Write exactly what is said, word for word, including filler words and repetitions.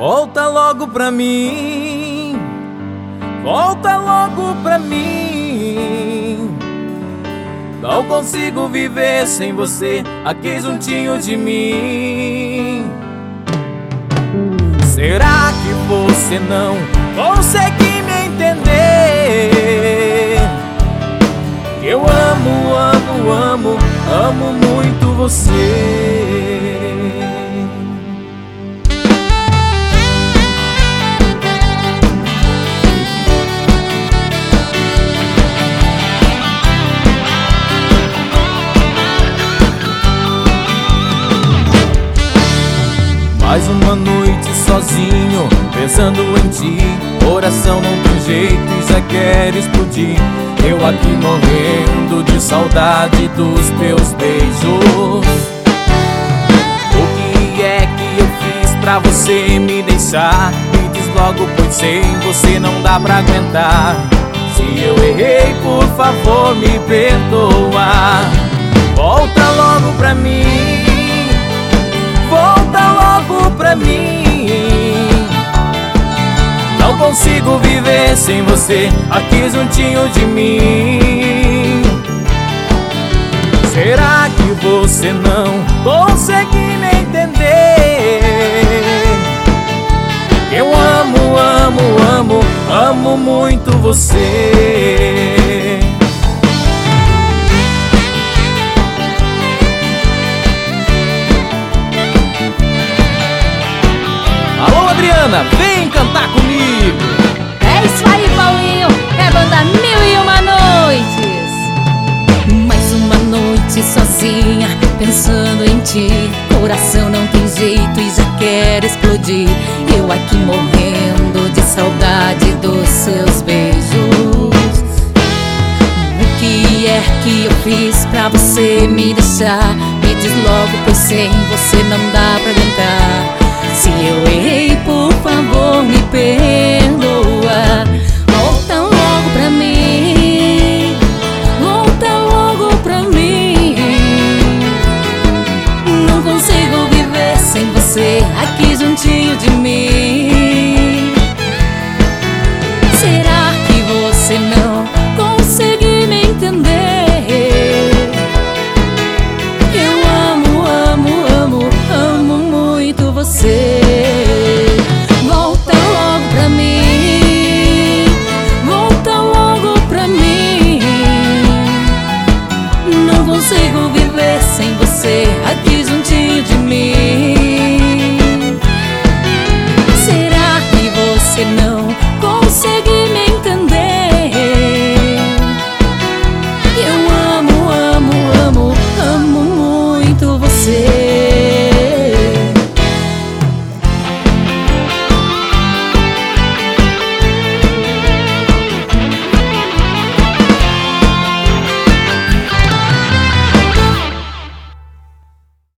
Volta logo pra mim, volta logo pra mim. Não consigo viver sem você aqui juntinho de mim. Será que você não consegue me entender? Eu amo, amo, amo, amo muito você. Mais uma noite sozinho, pensando em ti. Coração não tem jeito e já quer explodir. Eu aqui morrendo de saudade dos teus beijos. O que é que eu fiz pra você me deixar? Me diz logo, pois sem você não dá pra aguentar. Se eu errei, por favor, me perdoa. Volta logo pra mim, volta logo pra mim. Não consigo viver sem você aqui juntinho de mim. Será que você não consegue me entender? Eu amo, amo, amo, amo muito você. Adriana, vem cantar comigo. É isso aí, Paulinho, é banda Mil e Uma Noites. Mais uma noite sozinha, pensando em ti. Coração não tem jeito e já quer explodir. Eu aqui morrendo de saudade dos seus beijos. O que é que eu fiz pra você me deixar? Me diz logo, pois sem você não dá pra aguentar. Se eu errei, por favor, me perdoa. Volta logo pra mim, volta logo pra mim. Não consigo viver sem você aqui juntinho de mim. Será que você não consegue me entender? Eu amo, amo, amo, amo muito você. Volta logo pra mim, volta logo pra mim. Não consigo viver sem você aqui juntinho de mim. Será que você não consegue me entender? Eu amo, amo, amo, amo muito você.